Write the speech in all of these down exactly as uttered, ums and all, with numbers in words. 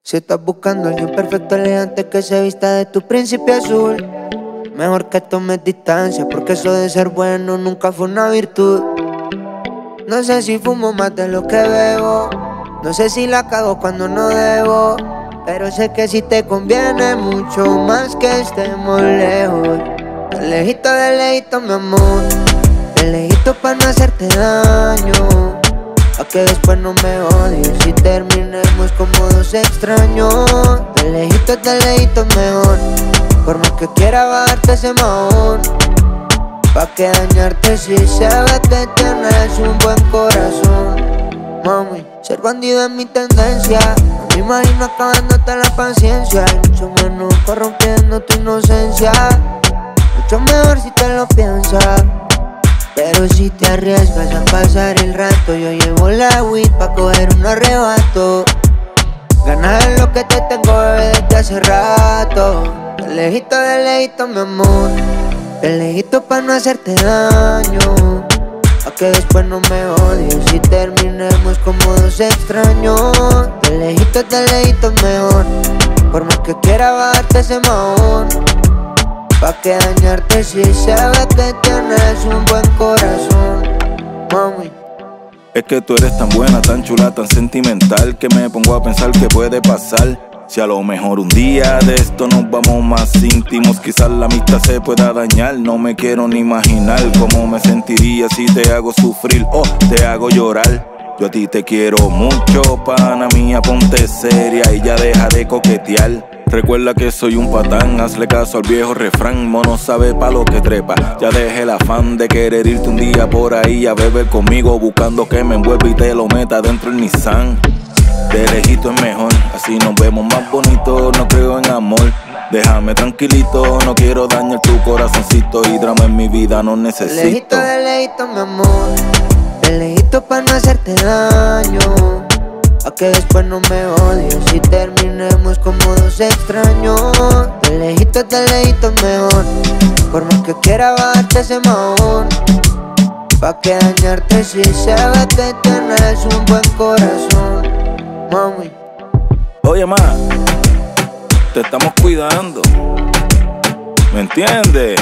Si estás buscando a alguien perfecto, elegante, que se vista de tu príncipe azul, mejor que tomes distancia, porque eso de ser bueno nunca fue una virtud. No sé si fumo más de lo que bebo, no sé si la cago cuando no debo, pero sé que si te conviene mucho más que estemos lejos. De lejito, de lejito, mi amor, de lejito pa' no hacerte daño, pa' que después no me odies y terminemos como dos extraños. De lejito, de lejito mejor, por más que quiera bajarte ese mahón, pa' que dañarte si se ve que tienes un buen corazón. Mami, ser bandido es mi tendencia, no me imagino acabándote la paciencia, y mucho menos corrompiendo tu inocencia. Mucho mejor si te lo piensas, pero si te arriesgas a pasar el rato, yo llevo la weed pa' coger un arrebato. Ganas es lo que te tengo, bebé, desde hace rato. De lejito, de lejito, mi amor, de lejito pa' no hacerte daño, pa' que después no me odies y terminemos como dos extraños. De lejito, de lejito mejor, por más que quiera bajarte ese mahón, pa' que dañarte si se ve que tienes un buen corazón, mami. Es que tú eres tan buena, tan chula, tan sentimental, que me pongo a pensar qué puede pasar. Si a lo mejor un día de esto nos vamos más íntimos, quizás la amistad se pueda dañar. No me quiero ni imaginar cómo me sentiría si te hago sufrir o te hago llorar. Yo a ti te quiero mucho, pana mía, ponte seria y ya deja de coquetear. Recuerda que soy un patán, hazle caso al viejo refrán, mono sabe pa' lo que trepa. Ya dejé el afán de querer irte un día por ahí a beber conmigo, buscando que me envuelva y te lo meta dentro del Nissan. De lejito es mejor, así nos vemos más bonitos, no creo en amor. Déjame tranquilito, no quiero dañar tu corazoncito y drama en mi vida no necesito. De lejito, de lejito, mi amor, de lejito pa' no hacerte daño, pa' que después no me odies y terminemos como dos extraños. De lejito, de lejito mejor, por más que quiera bajarte ese mahón, pa' que dañarte si se ve que tienes un buen corazón, mami. Oye, ma, te estamos cuidando, ¿me entiendes?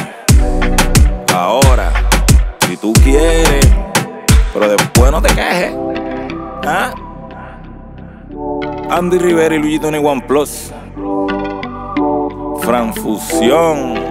Ahora, si tú quieres, pero después no te quejes, ¿ah? Andy Rivera y Luisito en One Plus, Fran Fusión.